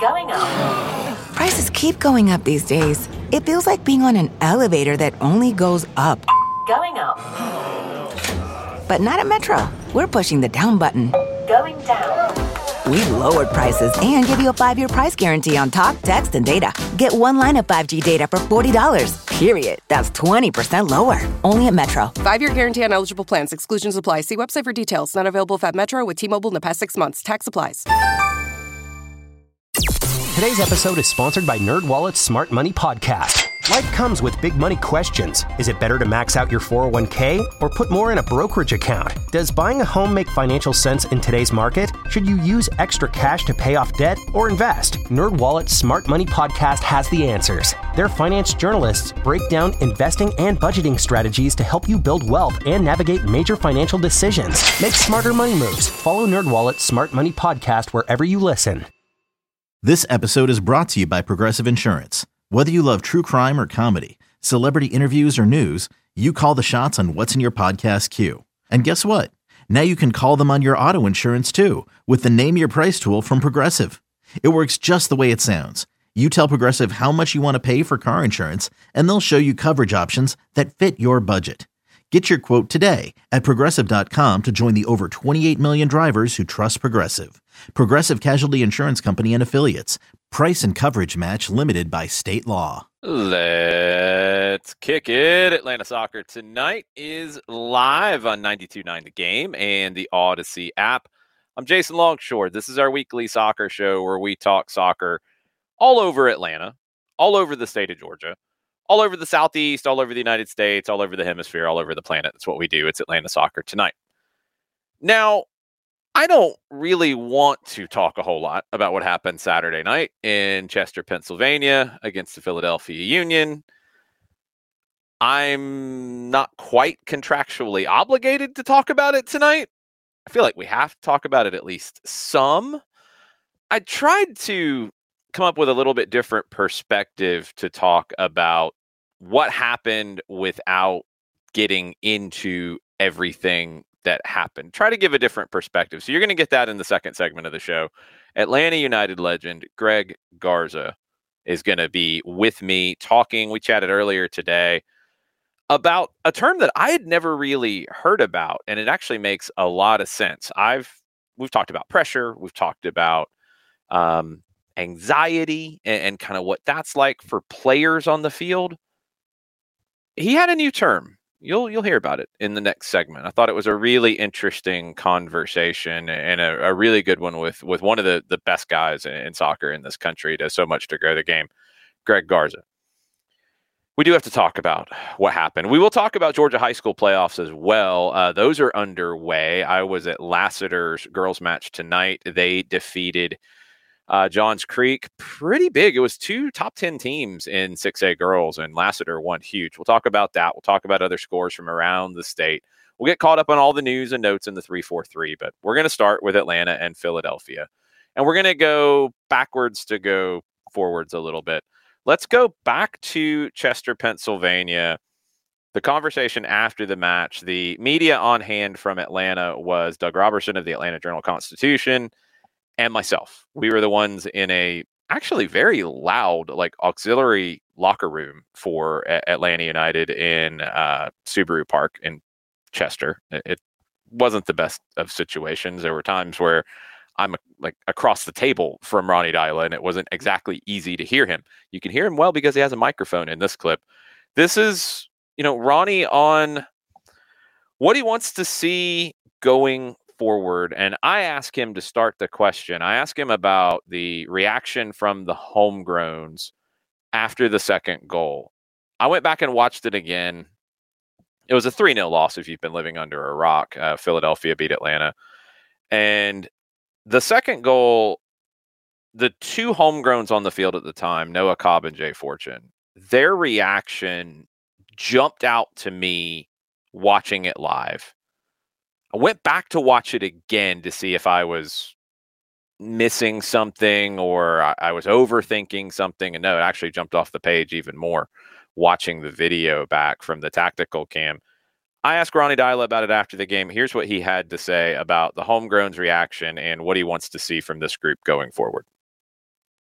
Going up. Prices keep going up these days. It feels like being on an elevator that only goes up. Going up. But not at Metro. We're pushing the down button. Going down. We've lowered prices and give you a 5-year price guarantee on talk, text, and data. Get one line of 5G data for $40. Period. That's 20% lower. Only at Metro. 5-year guarantee on eligible plans. Exclusions apply. See website for details. Not available at Metro with T-Mobile in the past 6 months. Tax applies. Today's episode is sponsored by NerdWallet's Smart Money Podcast. Life comes with big money questions. Is it better to max out your 401k or put more in a brokerage account? Does buying a home make financial sense in today's market? Should you use extra cash to pay off debt or invest? NerdWallet's Smart Money Podcast has the answers. Their finance journalists break down investing and budgeting strategies to help you build wealth and navigate major financial decisions. Make smarter money moves. Follow NerdWallet's Smart Money Podcast wherever you listen. This episode is brought to you by Progressive Insurance. Whether you love true crime or comedy, celebrity interviews or news, you call the shots on what's in your podcast queue. And guess what? Now you can call them on your auto insurance too with the Name Your Price tool from Progressive. It works just the way it sounds. You tell Progressive how much you want to pay for car insurance, and they'll show you coverage options that fit your budget. Get your quote today at Progressive.com to join the over 28 million drivers who trust Progressive. Progressive Casualty Insurance Company and Affiliates. Price and coverage match limited by state law. Let's kick it. Atlanta Soccer Tonight is live on 92.9 The Game and the Odyssey app. I'm Jason Longshore. This is our weekly soccer show where we talk soccer all over Atlanta, all over the state of Georgia, all over the Southeast, all over the United States, all over the hemisphere, all over the planet. That's what we do. It's Atlanta Soccer Tonight. Now, I don't really want to talk a whole lot about what happened Saturday night in Chester, Pennsylvania against the Philadelphia Union. I'm not quite contractually obligated to talk about it tonight. I feel like we have to talk about it at least some. I tried to come up with a little bit different perspective to talk about what happened without getting into everything that happened. Try to give a different perspective. So you're going to get that in the second segment of the show. Atlanta United legend Greg Garza is going to be with me talking. We chatted earlier today about a term that I had never really heard about, and it actually makes a lot of sense. We've talked about pressure. We've talked about anxiety and kind of what that's like for players on the field. He had a new term. You'll hear about it in the next segment. I thought it was a really interesting conversation and a really good one with one of the best guys in soccer in this country. He does so much to grow the game, Greg Garza. We do have to talk about what happened. We will talk about Georgia high school playoffs as well. Those are underway. I was at Lassiter's girls match tonight. They defeated Johns Creek pretty big. It was 2 top 10 teams in 6A girls, and Lassiter won huge. We'll talk about that. We'll talk about other scores from around the state. We'll get caught up on all the news and notes in the 343, but we're going to start with Atlanta and Philadelphia. And we're going to go backwards to go forwards a little bit. Let's go back to Chester, Pennsylvania. The conversation after the match, the media on hand from Atlanta was Doug Robertson of the Atlanta Journal-Constitution and myself. We were the ones in a actually very loud, like auxiliary locker room for Atlanta United in Subaru Park in Chester. It wasn't the best of situations. There were times where I'm like across the table from Ronnie Dyla, and it wasn't exactly easy to hear him. You can hear him well because he has a microphone in this clip. This is, Ronnie on what he wants to see going forward. And I ask him to start the question. I ask him about the reaction from the homegrowns after the second goal. I went back and watched it again. It was a 3-0 loss if you've been living under a rock. Philadelphia beat Atlanta. And the second goal, the 2 homegrowns on the field at the time, Noah Cobb and Jay Fortune, their reaction jumped out to me watching it live. I went back to watch it again to see if I was missing something or I was overthinking something. And no, it actually jumped off the page even more watching the video back from the tactical cam. I asked Ronnie Dyla about it after the game. Here's what he had to say about the homegrown's reaction and what he wants to see from this group going forward.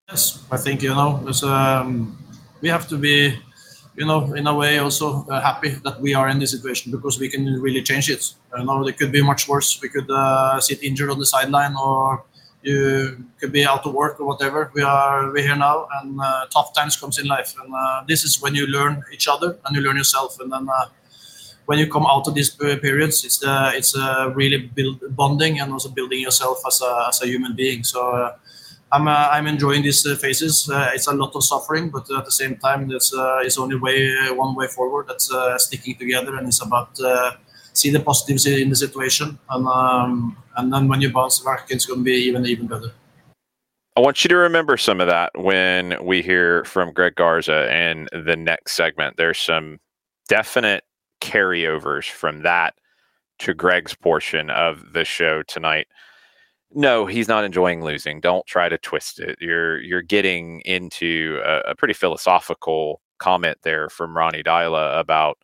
Yes, I think we have to be, in a way also happy that we are in this situation because we can really change it. It could be much worse. We could sit injured on the sideline, or you could be out of work or whatever. We're here now, and tough times comes in life, and this is when you learn each other and you learn yourself, and then. When you come out of these periods, it's really bonding and also building yourself as a human being. So I'm enjoying these phases. It's a lot of suffering, but at the same time, it's only one way forward. That's sticking together, and it's about see the positives in the situation, and then when you bounce back, it's going to be even better. I want you to remember some of that when we hear from Greg Garza in the next segment. There's some definite carryovers from that to Greg's portion of the show tonight. No, he's not enjoying losing. Don't try to twist it. You're getting into a pretty philosophical comment there from Ronny Deila about,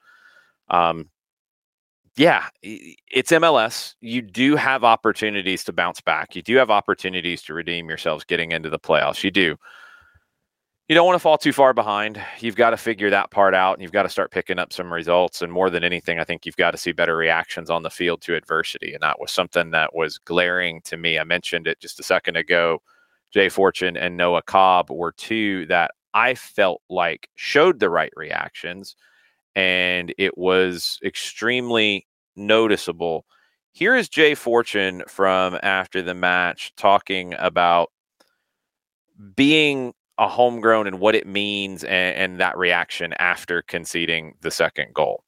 it's MLS. You do have opportunities to bounce back. You do have opportunities to redeem yourselves getting into the playoffs. You do. You don't want to fall too far behind. You've got to figure that part out, and you've got to start picking up some results. And more than anything, I think you've got to see better reactions on the field to adversity. And that was something that was glaring to me. I mentioned it just a second ago. Jay Fortune and Noah Cobb were two that I felt like showed the right reactions, and it was extremely noticeable. Here is Jay Fortune from after the match talking about being a homegrown and what it means and that reaction after conceding the second goal.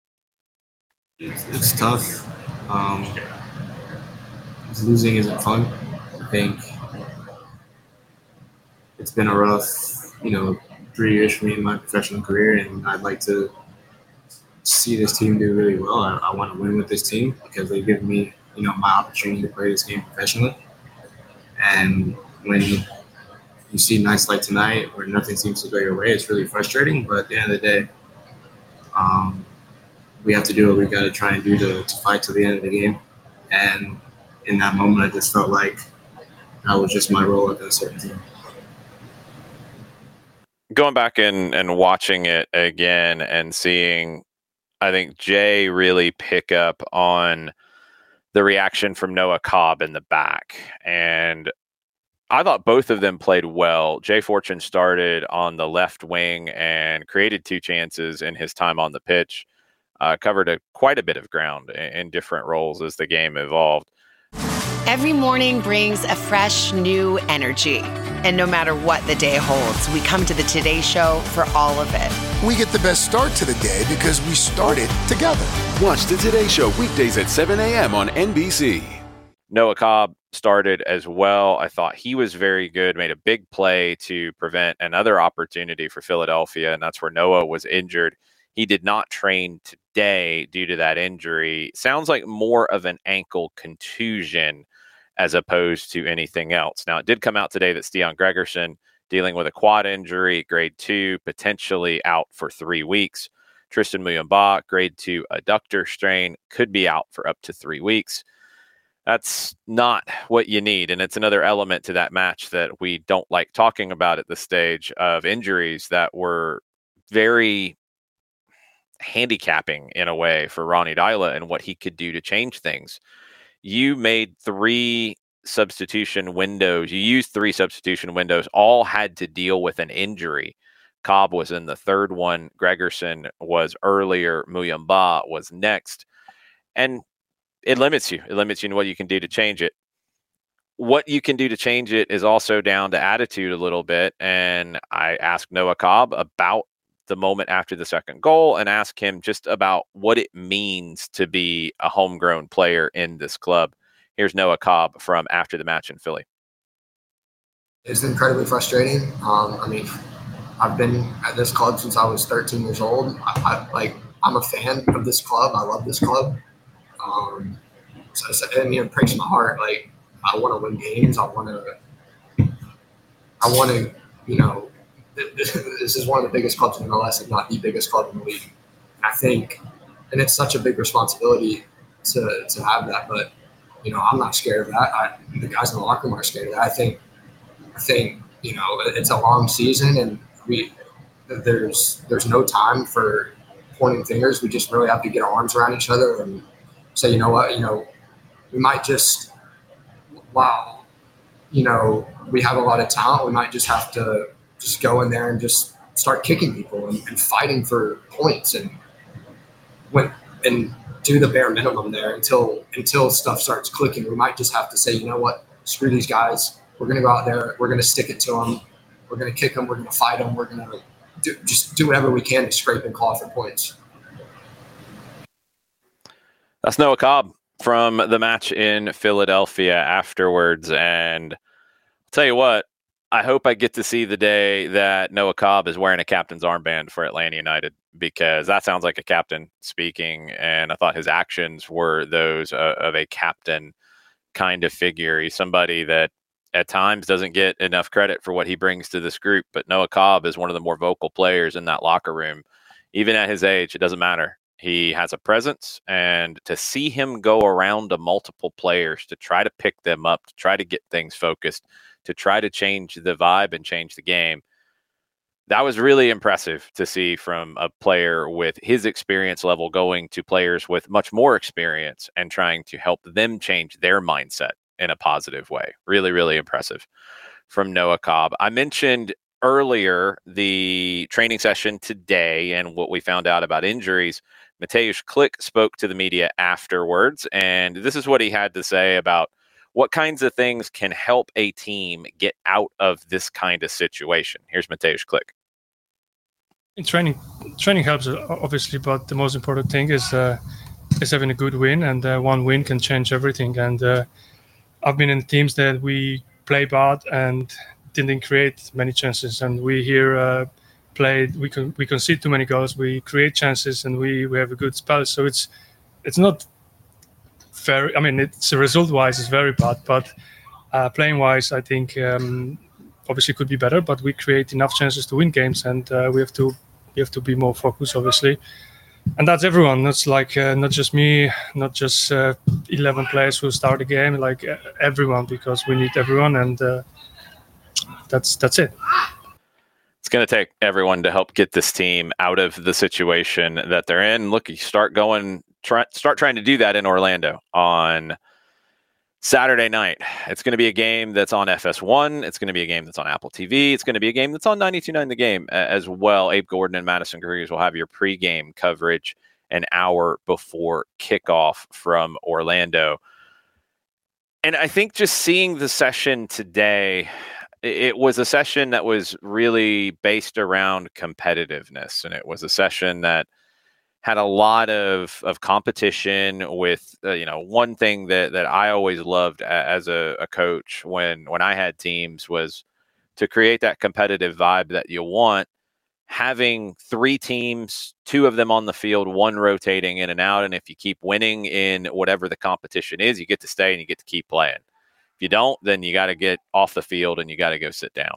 It's tough. Losing isn't fun. I think it's been a rough, 3 years for me in my professional career, and I'd like to see this team do really well. I want to win with this team because they give me, my opportunity to play this game professionally. And when you see nights like tonight where nothing seems to go your way, it's really frustrating. But at the end of the day, we have to do what we got to try and do to fight to the end of the game. And in that moment, I just felt like that was just my role at that certain time. Going back and watching it again and seeing, I think, Jay really pick up on the reaction from Noah Cobb in the back. And I thought both of them played well. Jay Fortune started on the left wing and created 2 chances in his time on the pitch, covered quite a bit of ground in different roles as the game evolved. Every morning brings a fresh, new energy. And no matter what the day holds, we come to the Today Show for all of it. We get the best start to the day because we started together. Watch the Today Show weekdays at 7 a.m. on NBC. Noah Cobb started as well. I thought he was very good, made a big play to prevent another opportunity for Philadelphia, and that's where Noah was injured. He did not train today due to that injury. Sounds like more of an ankle contusion as opposed to anything else. Now, it did come out today that Stian Gregerson dealing with a quad injury, grade 2, potentially out for 3 weeks. Tristan Muyumba, grade 2 adductor strain, could be out for up to 3 weeks. That's not what you need. And it's another element to that match that we don't like talking about at this stage of injuries that were very handicapping in a way for Ronny Deila and what he could do to change things. You made 3 substitution windows. You used 3 substitution windows, all had to deal with an injury. Cobb was in the third one. Gregerson was earlier. Muyumba was next. And it limits you. It limits you in what you can do to change it. What you can do to change it is also down to attitude a little bit. And I asked Noah Cobb about the moment after the second goal and asked him just about what it means to be a homegrown player in this club. Here's Noah Cobb from after the match in Philly. It's incredibly frustrating. I've been at this club since I was 13 years old. I'm a fan of this club. I love this club. So it breaks my heart. Like, I want to win games. I want to, this is one of the biggest clubs in MLS, if not the biggest club in the league. I think, and it's such a big responsibility to have that, but, I'm not scared of that. The guys in the locker room are scared of that. I think it's a long season, and there's no time for pointing fingers. We just really have to get our arms around each other and say, you know what, we might just, while, we have a lot of talent, we might just have to just go in there and just start kicking people and fighting for points and do the bare minimum there until stuff starts clicking. We might just have to say, you know what, screw these guys. We're going to go out there. We're going to stick it to them. We're going to kick them. We're going to fight them. We're going to do whatever we can to scrape and claw for points. That's Noah Cobb from the match in Philadelphia afterwards. And I'll tell you what, I hope I get to see the day that Noah Cobb is wearing a captain's armband for Atlanta United, because that sounds like a captain speaking. And I thought his actions were those of a captain kind of figure. He's somebody that at times doesn't get enough credit for what he brings to this group. But Noah Cobb is one of the more vocal players in that locker room. Even at his age, it doesn't matter. He has a presence, and to see him go around to multiple players to try to pick them up, to try to get things focused, to try to change the vibe and change the game, that was really impressive to see from a player with his experience level going to players with much more experience and trying to help them change their mindset in a positive way. Really, really impressive from Noah Cobb. I mentioned earlier the training session today and what we found out about injuries. Mateusz Klich spoke to the media afterwards, and this is what he had to say about what kinds of things can help a team get out of this kind of situation. Here's Mateusz Klich. In training helps obviously, but the most important thing is having a good win, and one win can change everything. And I've been in teams that we play bad and didn't create many chances, and we here we concede too many goals, we create chances, and we have a good spell. So it's not very, I mean, it's result-wise it's very bad, but playing-wise I think obviously could be better, but we create enough chances to win games, and we have to be more focused, obviously. And that's everyone. That's like not just me, not just 11 players who start the game, like everyone, because we need everyone, and that's it. It's going to take everyone to help get this team out of the situation that they're in. Look, you start trying to do that in Orlando on Saturday night. It's going to be a game that's on FS1. It's going to be a game that's on Apple TV. It's going to be a game that's on 92.9 The Game as well. Abe Gordon and Madison Cruz will have your pregame coverage an hour before kickoff from Orlando. And I think just seeing the session today, it was a session that was really based around competitiveness. And it was a session that had a lot of competition with, one thing that I always loved as a coach when I had teams was to create that competitive vibe that you want. Having 3 teams, 2 of them on the field, 1 rotating in and out. And if you keep winning in whatever the competition is, you get to stay and you get to keep playing. If you don't, then you got to get off the field and you got to go sit down.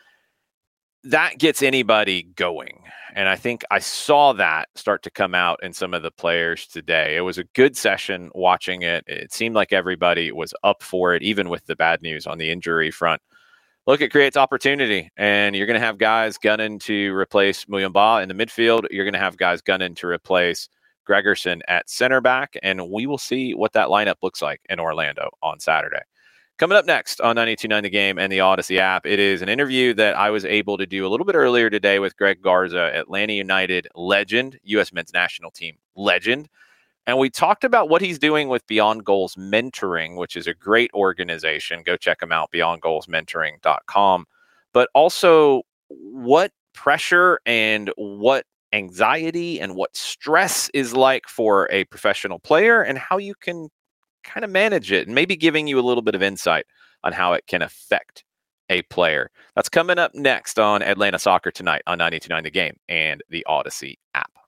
That gets anybody going. And I think I saw that start to come out in some of the players today. It was a good session watching it. It seemed like everybody was up for it, even with the bad news on the injury front. Look, it creates opportunity, and you're going to have guys gunning to replace Muyumba in the midfield. You're going to have guys gunning to replace Gregerson at center back, and we will see what that lineup looks like in Orlando on Saturday. Coming up next on 92.9 The Game and the Odyssey app, it is an interview that I was able to do a little bit earlier today with Greg Garza, Atlanta United legend, U.S. men's national team legend. And we talked about what he's doing with Beyond Goals Mentoring, which is a great organization. Go check them out, beyondgoalsmentoring.com. But also what pressure and what anxiety and what stress is like for a professional player and how you can kind of manage it, and maybe giving you a little bit of insight on how it can affect a player. That's coming up next on Atlanta Soccer Tonight on 92.9 The Game and the Odyssey app.